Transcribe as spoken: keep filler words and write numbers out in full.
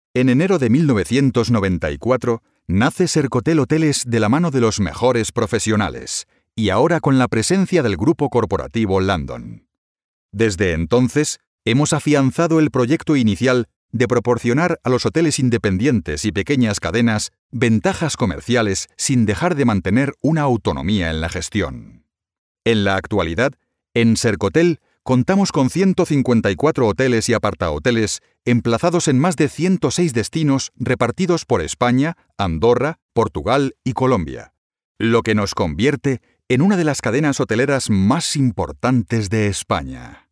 En enero de mil novecientos noventa y cuatro nace Sercotel Hoteles de la mano de los mejores profesionales, y ahora con la presencia del grupo corporativo Landon. Desde entonces, hemos afianzado el proyecto inicial de proporcionar a los hoteles independientes y pequeñas cadenas ventajas comerciales sin dejar de mantener una autonomía en la gestión. En la actualidad, en Sercotel contamos con ciento cincuenta y cuatro hoteles y apartahoteles emplazados en más de ciento seis destinos repartidos por España, Andorra, Portugal y Colombia, lo que nos convierte en una de las cadenas hoteleras más importantes de España.